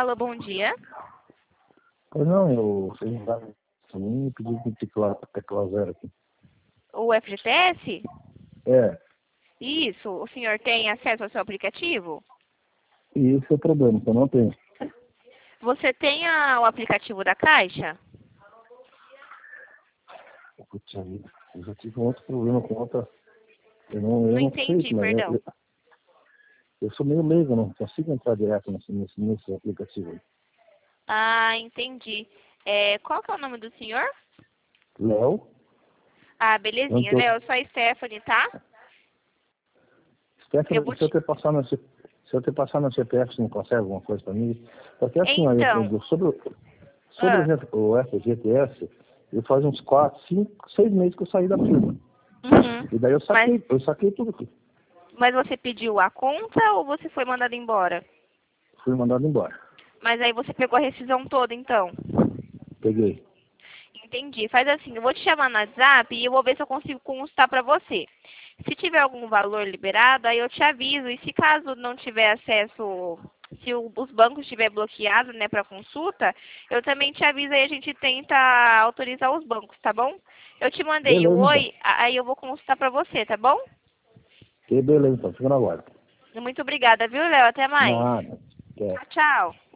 Alô, bom dia. Pois não, vocês não daram e pedi de teclar zero aqui. O FGTS? É, Isso, o senhor tem acesso ao seu aplicativo? e esse é o problema, que eu não tenho. Você tem o aplicativo da Caixa? Putz, eu já tive um outro problema com outra. Eu Não não sei entendi, como é. perdão. Eu sou meio leigo, eu não consigo entrar direto nesse aplicativo. Ah, entendi. Qual que é o nome do senhor? Léo, Ah, não belezinha, tô. Léo, eu sou a Stephanie, tá? Eu Stephanie, vou se eu te... te passar no CPF, você não consegue alguma coisa para mim? Porque assim, ó, Então, sobre ah, o FGTS, eu faz uns 4, 5, 6 meses que eu saí da firma. E daí uhum. eu saquei tudo aqui. Mas você pediu a conta ou você foi mandado embora? Fui mandado embora. Mas aí você pegou a rescisão toda, então? Peguei. Entendi. Faz assim, eu vou te chamar no WhatsApp e eu vou ver se eu consigo constar para você. Se tiver algum valor liberado, aí eu te aviso. E se caso não tiver acesso, se os bancos estiver bloqueados, né, para consulta, eu também te aviso e a gente tenta autorizar os bancos, tá bom? Eu te mandei o Beleza, então. oi, aí eu vou consultar para você, tá bom? Beleza, então. Fica na guarda. Muito obrigada, viu, Léo? Até mais. Nada. Até. Tchau, tchau.